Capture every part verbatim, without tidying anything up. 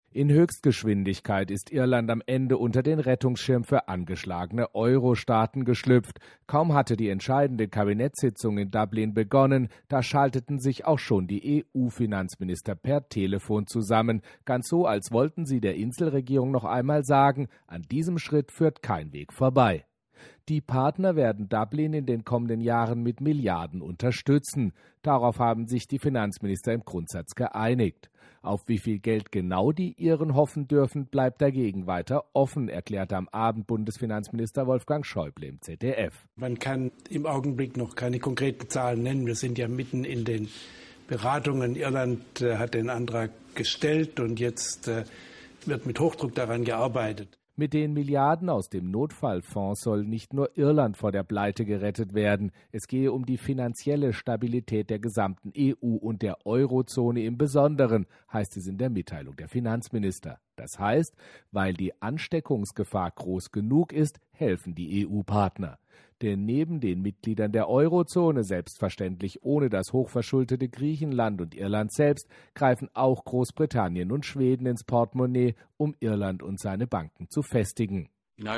In Höchstgeschwindigkeit ist Irland am Ende unter den Rettungsschirm für angeschlagene Euro-Staaten geschlüpft. Kaum hatte die entscheidende Kabinettssitzung in Dublin begonnen, da schalteten sich auch schon die E U-Finanzminister per Telefon zusammen, ganz so, als wollten sie der Inselregierung noch einmal sagen, an diesem Schritt führt kein Weg vorbei. Die Partner werden Dublin in den kommenden Jahren mit Milliarden unterstützen. Darauf haben sich die Finanzminister im Grundsatz geeinigt. Auf wie viel Geld genau die Iren hoffen dürfen, bleibt dagegen weiter offen, erklärte am Abend Bundesfinanzminister Wolfgang Schäuble im Z D F. Man kann im Augenblick noch keine konkreten Zahlen nennen. Wir sind ja mitten in den Beratungen. Irland äh, hat den Antrag gestellt und jetzt äh, wird mit Hochdruck daran gearbeitet. Mit den Milliarden aus dem Notfallfonds soll nicht nur Irland vor der Pleite gerettet werden. Es gehe um die finanzielle Stabilität der gesamten E U und der Eurozone im Besonderen, heißt es in der Mitteilung der Finanzminister. Das heißt, weil die Ansteckungsgefahr groß genug ist, helfen die E U-Partner. Denn neben den Mitgliedern der Eurozone, selbstverständlich ohne das hochverschuldete Griechenland und Irland selbst, greifen auch Großbritannien und Schweden ins Portemonnaie, um Irland und seine Banken zu festigen.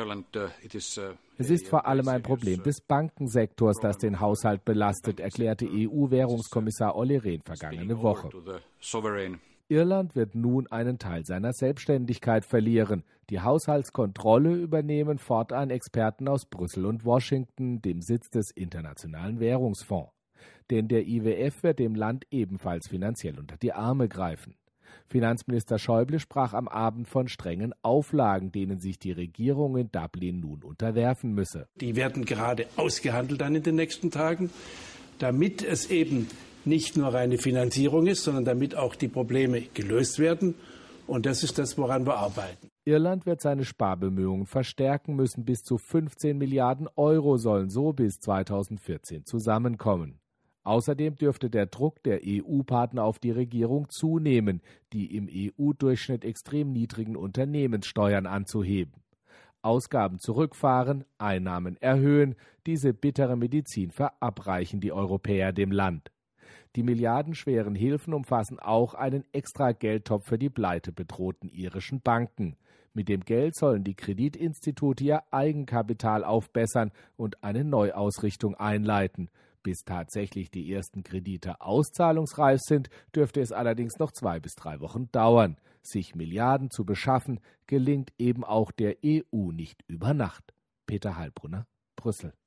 Es ist vor allem ein Problem des Bankensektors, das den Haushalt belastet, erklärte E U-Währungskommissar Olli Rehn vergangene Woche. Irland wird nun einen Teil seiner Selbstständigkeit verlieren. Die Haushaltskontrolle übernehmen fortan Experten aus Brüssel und Washington, dem Sitz des Internationalen Währungsfonds. Denn der I W F wird dem Land ebenfalls finanziell unter die Arme greifen. Finanzminister Schäuble sprach am Abend von strengen Auflagen, denen sich die Regierung in Dublin nun unterwerfen müsse. Die werden gerade ausgehandelt dann in den nächsten Tagen, damit es eben nicht nur reine Finanzierung ist, sondern damit auch die Probleme gelöst werden. Und das ist das, woran wir arbeiten. Irland wird seine Sparbemühungen verstärken müssen. Bis zu fünfzehn Milliarden Euro sollen so bis zweitausendvierzehn zusammenkommen. Außerdem dürfte der Druck der E U-Partner auf die Regierung zunehmen, die im E U-Durchschnitt extrem niedrigen Unternehmenssteuern anzuheben. Ausgaben zurückfahren, Einnahmen erhöhen, diese bittere Medizin verabreichen die Europäer dem Land. Die milliardenschweren Hilfen umfassen auch einen extra Geldtopf für die pleitebedrohten irischen Banken. Mit dem Geld sollen die Kreditinstitute ihr Eigenkapital aufbessern und eine Neuausrichtung einleiten. Bis tatsächlich die ersten Kredite auszahlungsreif sind, dürfte es allerdings noch zwei bis drei Wochen dauern. Sich Milliarden zu beschaffen, gelingt eben auch der E U nicht über Nacht. Peter Heilbrunner, Brüssel.